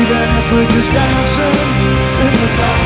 Even if we're just dancing in the dark.